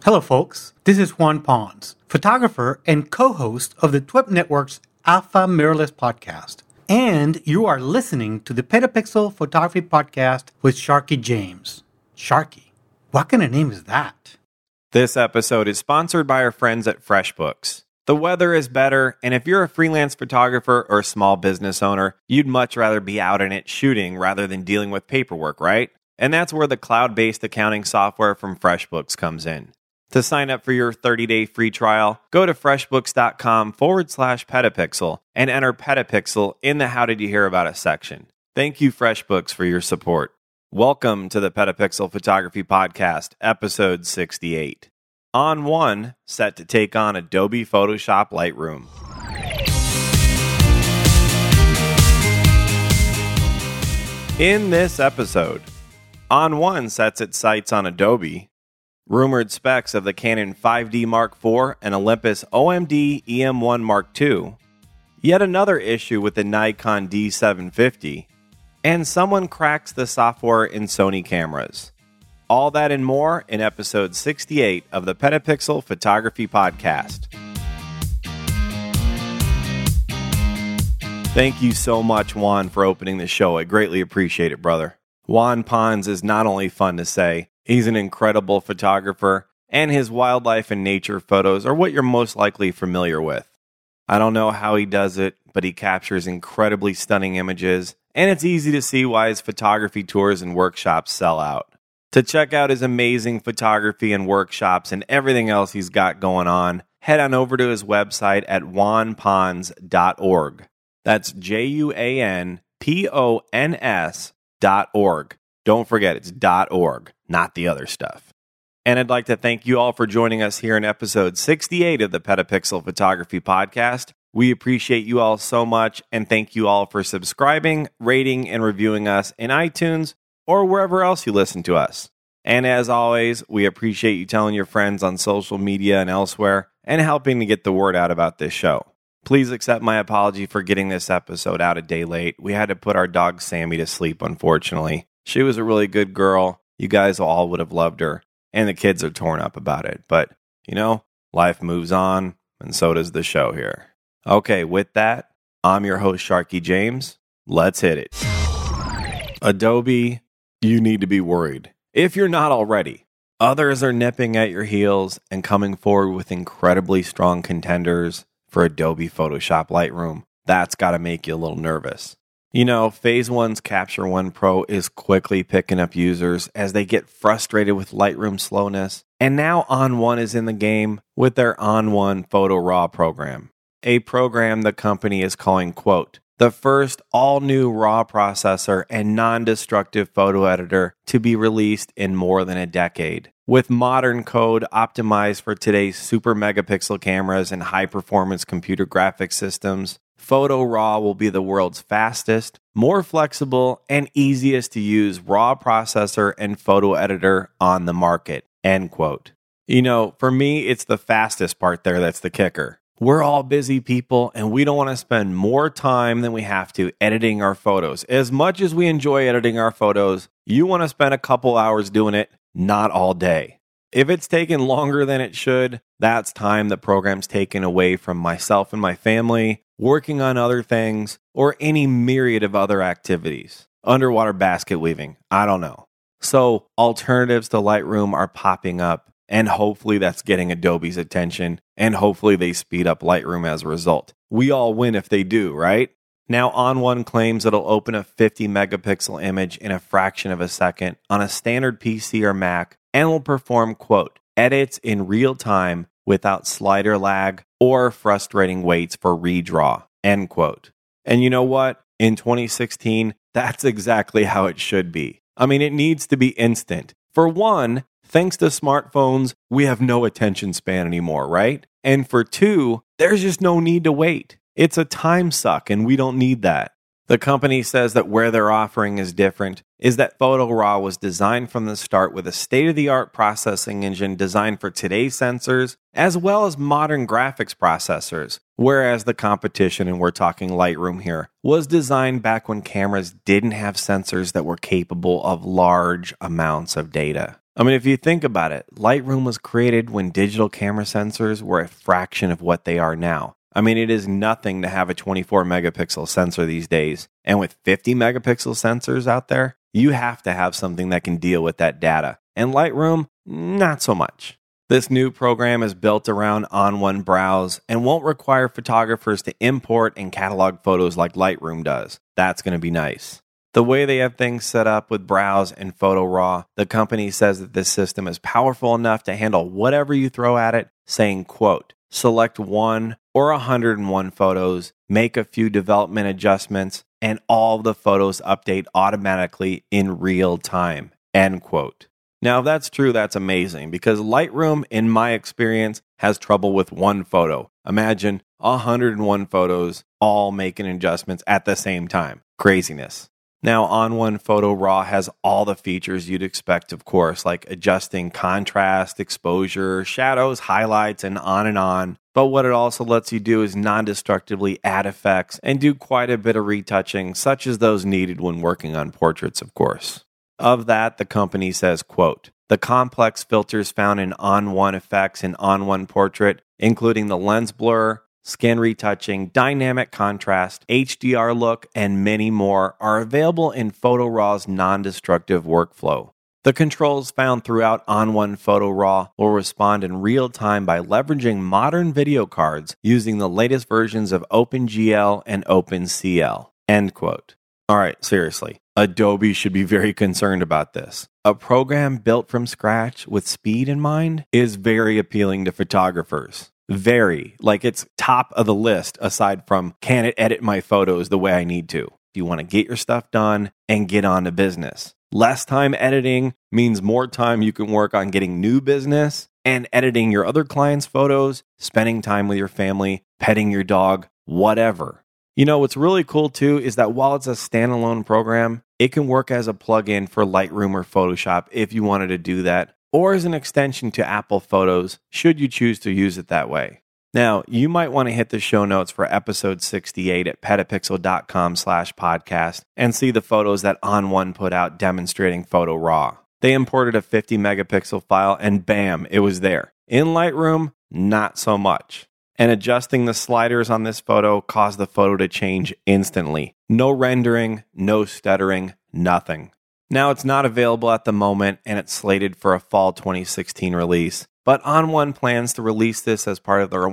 Hello, folks. This is Juan Pons, photographer and co-host of the TWIP Network's Alpha Mirrorless podcast. And you are listening to the Petapixel Photography Podcast with Sharky James. Sharky? What kind of name is that? This episode is sponsored by our friends at FreshBooks. The weather is better, and if you're a freelance photographer or a small business owner, you'd much rather be out in it shooting rather than dealing with paperwork, right? And that's where the cloud-based accounting software from FreshBooks comes in. To sign up for your 30-day free trial, go to freshbooks.com/petapixel and enter Petapixel in the How Did You Hear About Us section. Thank you, FreshBooks, for your support. Welcome to the Petapixel Photography Podcast, episode 68. ON1 set to take on Adobe Photoshop Lightroom. In this episode, ON1 sets its sights on Adobe, rumored specs of the Canon 5D Mark IV and Olympus OMD EM1 Mark II, yet another issue with the Nikon D750, and someone cracks the software in Sony cameras. All that and more in episode 68 of the Petapixel Photography Podcast. Thank you so much, Juan, for opening the show. I greatly appreciate it, brother. Juan Pons is not only fun to say, he's an incredible photographer, and his wildlife and nature photos are what you're most likely familiar with. I don't know how he does it, but he captures incredibly stunning images, and it's easy to see why his photography tours and workshops sell out. To check out his amazing photography and workshops and everything else he's got going on, head on over to his website at juanpons.org. That's JUANPONS.org. Don't forget, it's .org, not the other stuff. And I'd like to thank you all for joining us here in episode 68 of the Petapixel Photography Podcast. We appreciate you all so much, and thank you all for subscribing, rating, and reviewing us in iTunes or wherever else you listen to us. And as always, we appreciate you telling your friends on social media and elsewhere, and helping to get the word out about this show. Please accept my apology for getting this episode out a day late. We had to put our dog Sammy to sleep, unfortunately. She was a really good girl. You guys all would have loved her. And the kids are torn up about it. But, you know, life moves on, and so does the show here. Okay, with that, I'm your host, Sharky James. Let's hit it. Adobe, you need to be worried. If you're not already. Others are nipping at your heels and coming forward with incredibly strong contenders for Adobe Photoshop Lightroom. That's got to make you a little nervous. You know, Phase 1's Capture One Pro is quickly picking up users as they get frustrated with Lightroom slowness. And now ON1 is in the game with their ON1 Photo RAW program. A program the company is calling, quote, the first all-new RAW processor and non-destructive photo editor to be released in more than a decade. With modern code optimized for today's super megapixel cameras and high-performance computer graphics systems, Photo RAW will be the world's fastest, more flexible, and easiest to use RAW processor and photo editor on the market, end quote. You know, for me, it's the fastest part there that's the kicker. We're all busy people, and we don't want to spend more time than we have to editing our photos. As much as we enjoy editing our photos, you want to spend a couple hours doing it, not all day. If it's taken longer than it should, that's time the program's taken away from myself and my family, working on other things, or any myriad of other activities. Underwater basket weaving, I don't know. So alternatives to Lightroom are popping up, and hopefully that's getting Adobe's attention, and hopefully they speed up Lightroom as a result. We all win if they do, right? Now ON1 claims it'll open a 50 megapixel image in a fraction of a second on a standard PC or Mac, and will perform, quote, edits in real time without slider lag or frustrating waits for redraw, end quote. And you know what? In 2016, that's exactly how it should be. I mean, it needs to be instant. For one, thanks to smartphones, we have no attention span anymore, right? And for two, there's just no need to wait. It's a time suck, and we don't need that. The company says that where their offering is different is that Photo RAW was designed from the start with a state-of-the-art processing engine designed for today's sensors, as well as modern graphics processors, whereas the competition, and we're talking Lightroom here, was designed back when cameras didn't have sensors that were capable of large amounts of data. I mean, if you think about it, Lightroom was created when digital camera sensors were a fraction of what they are now. I mean, it is nothing to have a 24 megapixel sensor these days. And with 50 megapixel sensors out there, you have to have something that can deal with that data. And Lightroom, not so much. This new program is built around ON1 Browse and won't require photographers to import and catalog photos like Lightroom does. That's going to be nice. The way they have things set up with Browse and Photo Raw, the company says that this system is powerful enough to handle whatever you throw at it, saying, quote, select 1 or 101 photos, make a few development adjustments, and all the photos update automatically in real time, end quote. Now, if that's true, that's amazing because Lightroom, in my experience, has trouble with one photo. Imagine 101 photos all making adjustments at the same time. Craziness. Now, ON1 Photo Raw has all the features you'd expect, of course, like adjusting contrast, exposure, shadows, highlights, and on. But what it also lets you do is non-destructively add effects and do quite a bit of retouching, such as those needed when working on portraits, of course. Of that, the company says, quote, the complex filters found in ON1 effects in ON1 Portrait, including the lens blur, skin retouching, dynamic contrast, HDR look, and many more are available in Photo Raw's non-destructive workflow. The controls found throughout ON1 Photo Raw will respond in real time by leveraging modern video cards using the latest versions of OpenGL and OpenCL. End quote. All right, seriously. Adobe should be very concerned about this. A program built from scratch with speed in mind is very appealing to photographers. Very. Like it's top of the list aside from can it edit my photos the way I need to? You want to get your stuff done and get on to business. Less time editing means more time you can work on getting new business and editing your other clients' photos, spending time with your family, petting your dog, whatever. You know, what's really cool too is that while it's a standalone program, it can work as a plugin for Lightroom or Photoshop if you wanted to do that, or as an extension to Apple Photos, should you choose to use it that way. Now, you might want to hit the show notes for episode 68 at petapixel.com/podcast and see the photos that ON1 put out demonstrating Photo Raw. They imported a 50 megapixel file and bam, it was there. In Lightroom, not so much. And adjusting the sliders on this photo caused the photo to change instantly. No rendering, no stuttering, nothing. Now, it's not available at the moment, and it's slated for a fall 2016 release. But ON1 plans to release this as part of their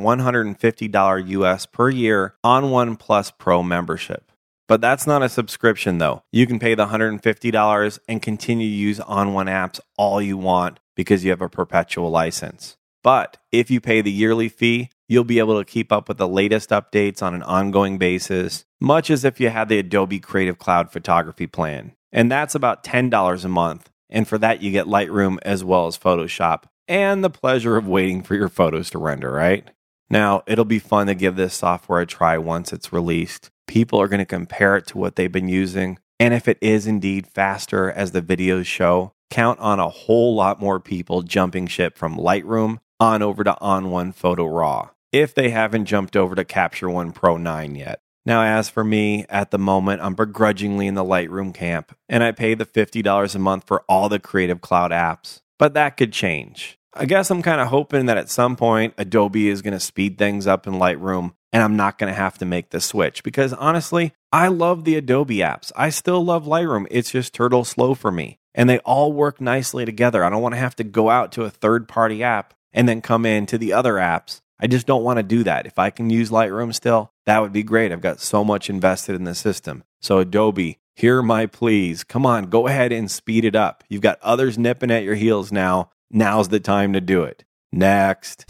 $150 US per year ON1 Plus Pro membership. But that's not a subscription, though. You can pay the $150 and continue to use ON1 apps all you want because you have a perpetual license. But if you pay the yearly fee, you'll be able to keep up with the latest updates on an ongoing basis, much as if you had the Adobe Creative Cloud photography plan. And that's about $10 a month. And for that, you get Lightroom as well as Photoshop and the pleasure of waiting for your photos to render, right? Now, it'll be fun to give this software a try once it's released. People are going to compare it to what they've been using. And if it is indeed faster as the videos show, count on a whole lot more people jumping ship from Lightroom on over to ON1 Photo Raw, if they haven't jumped over to Capture One Pro 9 yet. Now, as for me, at the moment, I'm begrudgingly in the Lightroom camp, and I pay the $50 a month for all the Creative Cloud apps. But that could change. I guess I'm kind of hoping that at some point, Adobe is going to speed things up in Lightroom, and I'm not going to have to make the switch. Because honestly, I love the Adobe apps. I still love Lightroom. It's just turtle slow for me. And they all work nicely together. I don't want to have to go out to a third-party app and then come in to the other apps. I just don't want to do that. If I can use Lightroom still, that would be great. I've got so much invested in the system. So Adobe, hear my pleas. Come on, go ahead and speed it up. You've got others nipping at your heels now. Now's the time to do it. Next.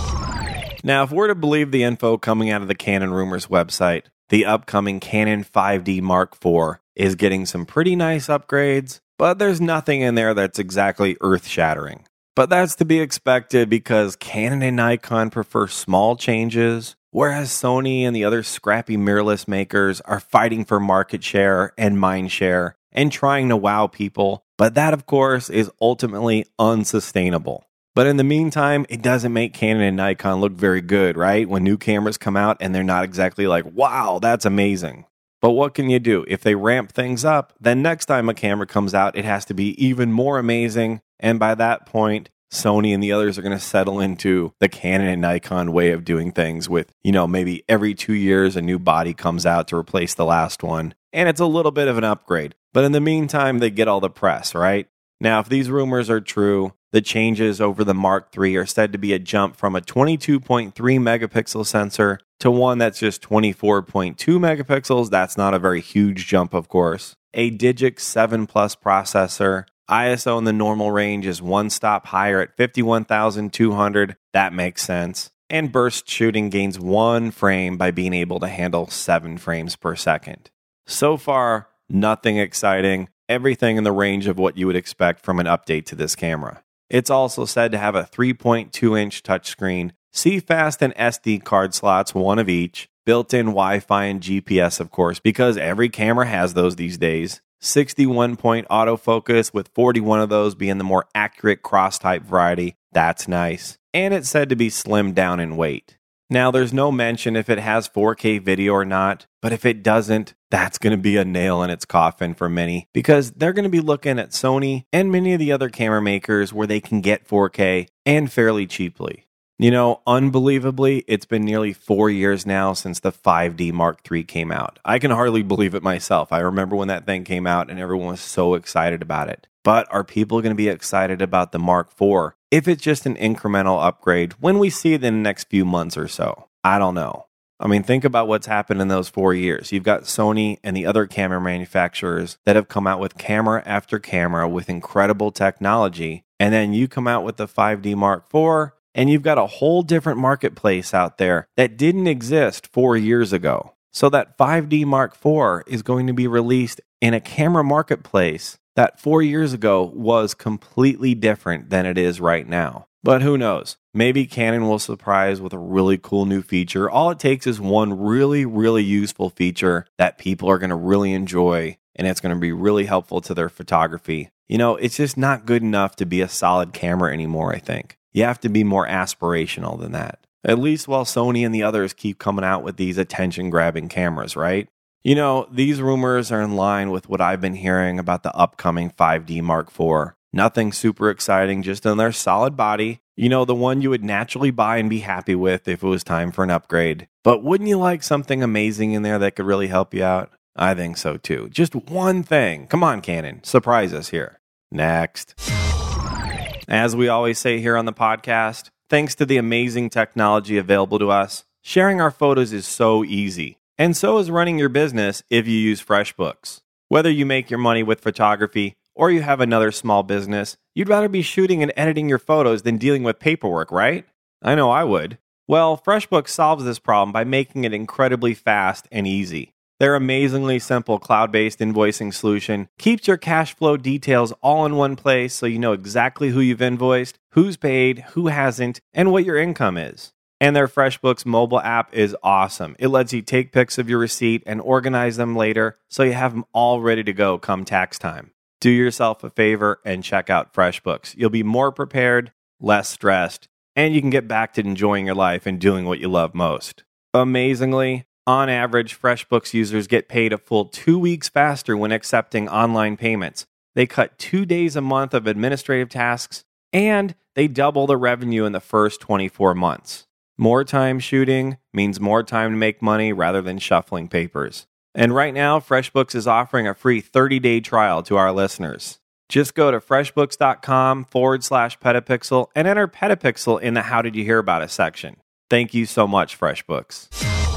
Now, if we're to believe the info coming out of the Canon Rumors website, the upcoming Canon 5D Mark IV is getting some pretty nice upgrades, but there's nothing in there that's exactly earth-shattering. But that's to be expected because Canon and Nikon prefer small changes, whereas Sony and the other scrappy mirrorless makers are fighting for market share and mind share and trying to wow people. But that, of course, is ultimately unsustainable. But in the meantime, it doesn't make Canon and Nikon look very good, right? When new cameras come out and they're not exactly like, wow, that's amazing. But what can you do? If they ramp things up, then next time a camera comes out, it has to be even more amazing. And by that point, Sony and the others are going to settle into the Canon and Nikon way of doing things with, maybe every 2 years a new body comes out to replace the last one. And it's a little bit of an upgrade. But in the meantime, they get all the press, right? Now, if these rumors are true, the changes over the Mark III are said to be a jump from a 22.3 megapixel sensor to one that's just 24.2 megapixels. That's not a very huge jump, of course. A Digic 7 Plus processor. ISO in the normal range is one stop higher at 51,200. That makes sense. And burst shooting gains 1 frame by being able to handle 7 frames per second. So far, nothing exciting. Everything in the range of what you would expect from an update to this camera. It's also said to have a 3.2-inch touchscreen, CFast and SD card slots, one of each, built-in Wi-Fi and GPS, of course, because every camera has those these days. 61-point autofocus, with 41 of those being the more accurate cross-type variety. That's nice. And it's said to be slimmed down in weight. Now, there's no mention if it has 4K video or not, but if it doesn't, that's going to be a nail in its coffin for many, because they're going to be looking at Sony and many of the other camera makers where they can get 4K and fairly cheaply. Unbelievably, it's been nearly 4 years now since the 5D Mark III came out. I can hardly believe it myself. I remember when that thing came out and everyone was so excited about it. But are people going to be excited about the Mark IV if it's just an incremental upgrade when we see it in the next few months or so? I don't know. I mean, think about what's happened in those 4 years. You've got Sony and the other camera manufacturers that have come out with camera after camera with incredible technology. And then you come out with the 5D Mark IV, and you've got a whole different marketplace out there that didn't exist 4 years ago. So that 5D Mark IV is going to be released in a camera marketplace that 4 years ago was completely different than it is right now. But who knows? Maybe Canon will surprise with a really cool new feature. All it takes is one really, really useful feature that people are going to really enjoy, and it's going to be really helpful to their photography. It's just not good enough to be a solid camera anymore, I think. You have to be more aspirational than that. At least while Sony and the others keep coming out with these attention-grabbing cameras, right? These rumors are in line with what I've been hearing about the upcoming 5D Mark IV. Nothing super exciting, just another solid body. The one you would naturally buy and be happy with if it was time for an upgrade. But wouldn't you like something amazing in there that could really help you out? I think so too. Just one thing. Come on, Canon. Surprise us here. Next. As we always say here on the podcast, thanks to the amazing technology available to us, sharing our photos is so easy. And so is running your business if you use FreshBooks. Whether you make your money with photography or you have another small business, you'd rather be shooting and editing your photos than dealing with paperwork, right? I know I would. Well, FreshBooks solves this problem by making it incredibly fast and easy. Their amazingly simple cloud-based invoicing solution keeps your cash flow details all in one place so you know exactly who you've invoiced, who's paid, who hasn't, and what your income is. And their FreshBooks mobile app is awesome. It lets you take pics of your receipt and organize them later so you have them all ready to go come tax time. Do yourself a favor and check out FreshBooks. You'll be more prepared, less stressed, and you can get back to enjoying your life and doing what you love most. Amazingly, on average, FreshBooks users get paid a full 2 weeks faster when accepting online payments. They cut 2 days a month of administrative tasks, and they double the revenue in the first 24 months. More time shooting means more time to make money rather than shuffling papers. And right now, FreshBooks is offering a free 30-day trial to our listeners. Just go to freshbooks.com/petapixel and enter Petapixel in the How Did You Hear About Us section. Thank you so much, FreshBooks.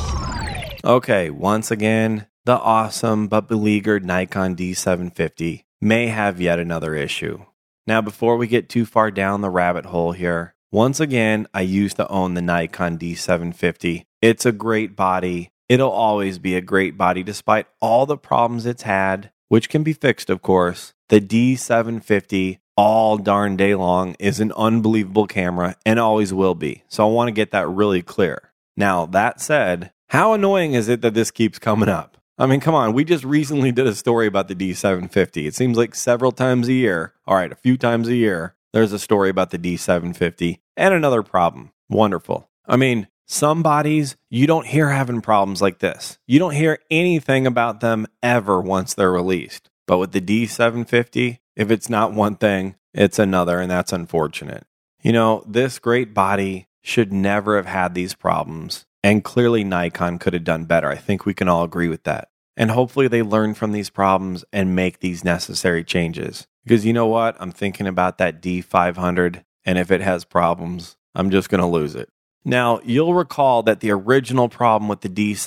Okay, once again, the awesome but beleaguered Nikon D750 may have yet another issue. Now, before we get too far down the rabbit hole here, once again, I used to own the Nikon D750. It's a great body. It'll always be a great body despite all the problems it's had, which can be fixed, of course. The D750 all darn day long is an unbelievable camera and always will be. So I want to get that really clear. Now, that said, how annoying is it that this keeps coming up? I mean, come on, we just recently did a story about the D750. It seems like several times a year, a few times a year, there's a story about the D750 and another problem. Wonderful. I mean, Some bodies, you don't hear having problems like this. You don't hear anything about them ever once they're released. But with the D750, if it's not one thing, it's another, and that's unfortunate. You know, this great body should never have had these problems, and clearly Nikon could have done better. I think we can all agree with that. And hopefully they learn from these problems and make these necessary changes. Because you know what? I'm thinking about that D500, and if it has problems, I'm just going to lose it. Now, you'll recall that the original problem with the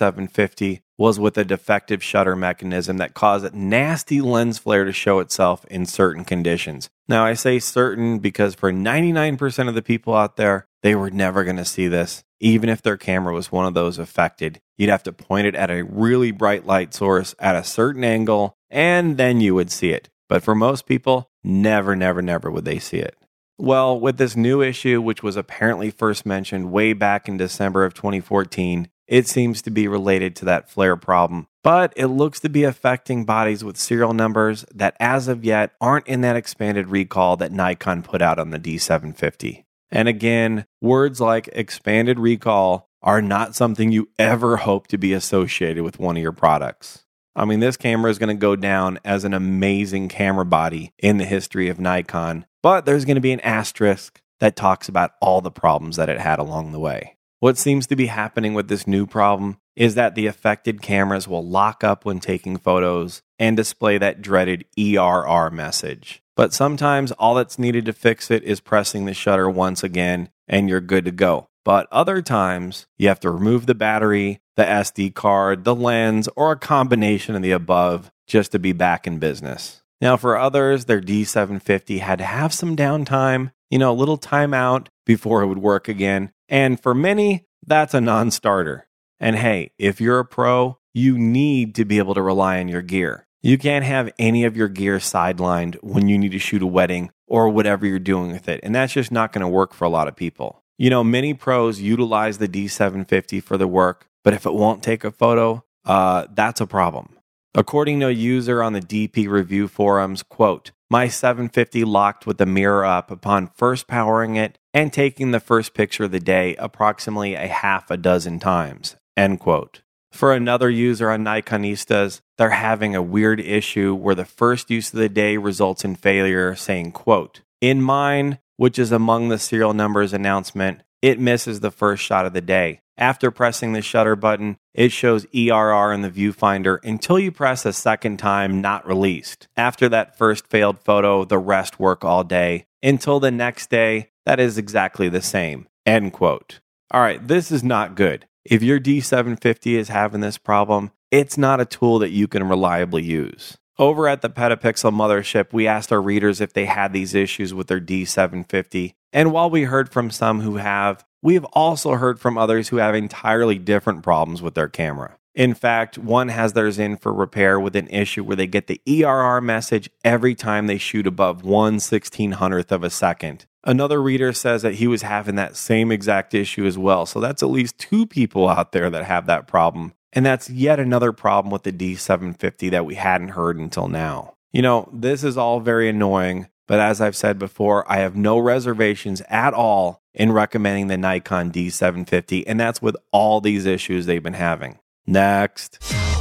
D750 was with a defective shutter mechanism that caused a nasty lens flare to show itself in certain conditions. Now, I say certain because for 99% of the people out there, they were never going to see this. Even if their camera was one of those affected, you'd have to point it at a really bright light source at a certain angle, and then you would see it. But for most people, never would they see it. Well, with this new issue, which was apparently first mentioned way back in December of 2014, it seems to be related to that flare problem. But it looks to be affecting bodies with serial numbers that as of yet aren't in that expanded recall that Nikon put out on the D750. And again, words like expanded recall are not something you ever hope to be associated with one of your products. I mean, this camera is going to go down as an amazing camera body in the history of Nikon, but there's going to be an asterisk that talks about all the problems that it had along the way. What seems to be happening with this new problem is that the affected cameras will lock up when taking photos and display that dreaded ERR message. But sometimes all that's needed to fix it is pressing the shutter once again and you're good to go. But other times, you have to remove the battery, the SD card, the lens, or a combination of the above just to be back in business. Now, for others, their D750 had to have some downtime, a little timeout before it would work again. And for many, that's a non-starter. And hey, if you're a pro, you need to be able to rely on your gear. You can't have any of your gear sidelined when you need to shoot a wedding or whatever you're doing with it. And that's just not going to work for a lot of people. Many pros utilize the D750 for the work, but if it won't take a photo, that's a problem. According to a user on the DP review forums, quote, "My 750 locked with the mirror up upon first powering it and taking the first picture of the day approximately a half a dozen times," end quote. For another user on Nikonistas, they're having a weird issue where the first use of the day results in failure, saying, quote, "In mine, which is among the serial numbers announcement, it misses the first shot of the day. After pressing the shutter button, it shows ERR in the viewfinder until you press a second time, not released. After that first failed photo, the rest work all day. Until the next day, that is exactly the same," end quote. All right, this is not good. If your D750 is having this problem, it's not a tool that you can reliably use. Over at the Petapixel Mothership, we asked our readers if they had these issues with their D750, and while we heard from some who have, we have also heard from others who have entirely different problems with their camera. In fact, one has theirs in for repair with an issue where they get the ERR message every time they shoot above 1/1600th of a second. Another reader says that he was having that same exact issue as well, so that's at least 2 people out there that have that problem. And that's yet another problem with the D750 that we hadn't heard until now. This is all very annoying, but as I've said before, I have no reservations at all in recommending the Nikon D750, and that's with all these issues they've been having. Next.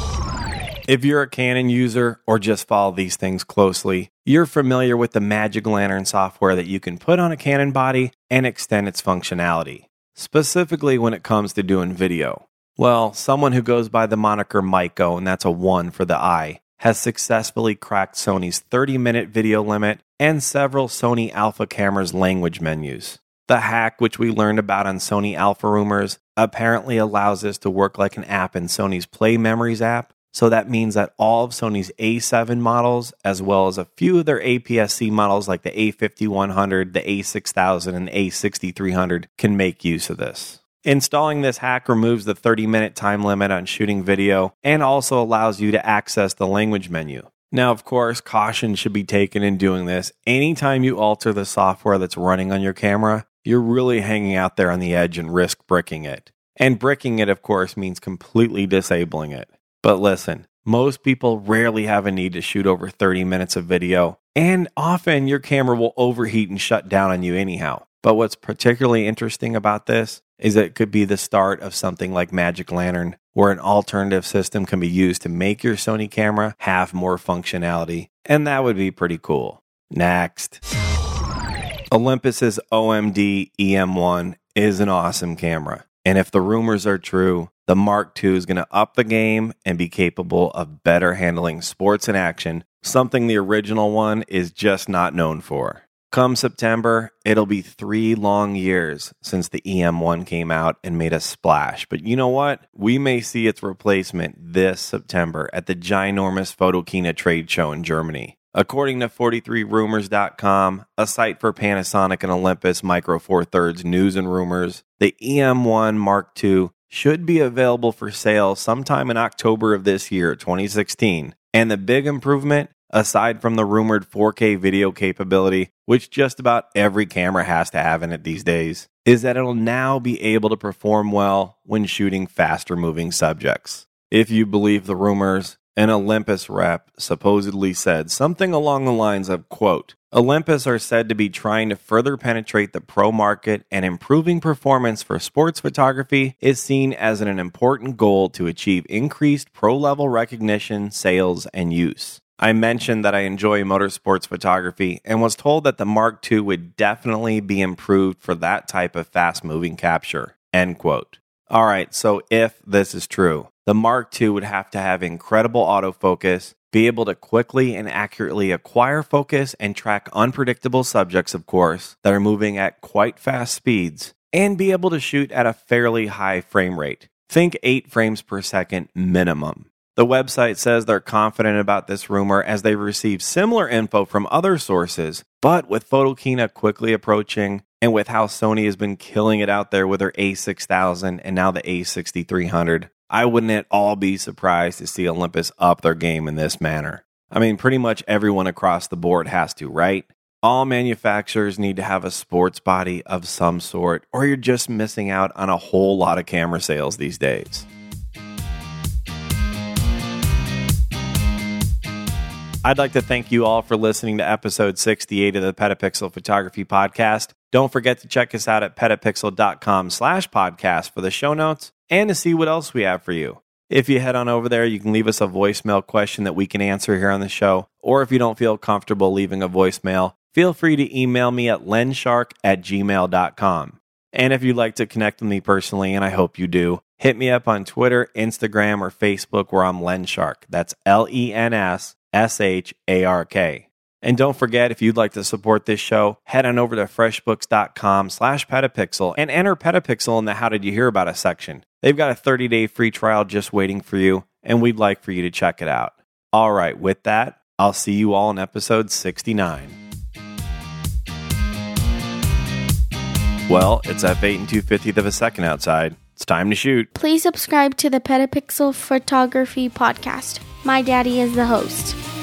If you're a Canon user or just follow these things closely, you're familiar with the Magic Lantern software that you can put on a Canon body and extend its functionality, specifically when it comes to doing video. Well, someone who goes by the moniker Maiko, and that's a 1 for the I, has successfully cracked Sony's 30-minute video limit and several Sony Alpha cameras' language menus. The hack, which we learned about on Sony Alpha Rumors, apparently allows this to work like an app in Sony's Play Memories app, so that means that all of Sony's A7 models, as well as a few of their APS-C models like the A5100, the A6000, and the A6300, can make use of this. Installing this hack removes the 30-minute time limit on shooting video and also allows you to access the language menu. Now, of course, caution should be taken in doing this. Anytime you alter the software that's running on your camera, you're really hanging out there on the edge and risk bricking it. And bricking it, of course, means completely disabling it. But listen, most people rarely have a need to shoot over 30 minutes of video, and often your camera will overheat and shut down on you anyhow. But what's particularly interesting about this is that it could be the start of something like Magic Lantern, where an alternative system can be used to make your Sony camera have more functionality, and that would be pretty cool. Next. Olympus's OMD EM1 is an awesome camera, and if the rumors are true, the Mark II is going to up the game and be capable of better handling sports and action, something the original one is just not known for. Come September, it'll be 3 long years since the EM1 came out and made a splash. But you know what? We may see its replacement this September at the ginormous Photokina trade show in Germany. According to 43rumors.com, a site for Panasonic and Olympus Micro Four Thirds news and rumors, the EM1 Mark II should be available for sale sometime in October of this year, 2016. And the big improvement, aside from the rumored 4K video capability, which just about every camera has to have in it these days, is that it'll now be able to perform well when shooting faster moving subjects. If you believe the rumors, an Olympus rep supposedly said something along the lines of, quote, Olympus are said to be trying to further penetrate the pro market, and improving performance for sports photography is seen as an important goal to achieve increased pro-level recognition, sales, and use. I mentioned that I enjoy motorsports photography and was told that the Mark II would definitely be improved for that type of fast-moving capture, end quote. All right, so if this is true, the Mark II would have to have incredible autofocus, be able to quickly and accurately acquire focus and track unpredictable subjects, of course, that are moving at quite fast speeds, and be able to shoot at a fairly high frame rate. Think 8 frames per second minimum. The website says they're confident about this rumor as they've received similar info from other sources, but with Photokina quickly approaching, and with how Sony has been killing it out there with their A6000 and now the A6300, I wouldn't at all be surprised to see Olympus up their game in this manner. I mean, pretty much everyone across the board has to, right? All manufacturers need to have a sports body of some sort, or you're just missing out on a whole lot of camera sales these days. I'd like to thank you all for listening to episode 68 of the Petapixel Photography Podcast. Don't forget to check us out at petapixel.com/podcast for the show notes and to see what else we have for you. If you head on over there, you can leave us a voicemail question that we can answer here on the show. Or if you don't feel comfortable leaving a voicemail, feel free to email me at lenshark@gmail.com. And if you'd like to connect with me personally, and I hope you do, hit me up on Twitter, Instagram, or Facebook where I'm Lenshark. That's LENSSHARK. And don't forget, if you'd like to support this show, head on over to freshbooks.com/petapixel and enter Petapixel in the How Did You Hear About Us section. They've got a 30-day free trial just waiting for you, and we'd like for you to check it out. All right, with that, I'll see you all in episode 69. Well, it's f8 and 2/50 of a second outside. It's time to shoot. Please subscribe to the Petapixel Photography Podcast. My daddy is the host.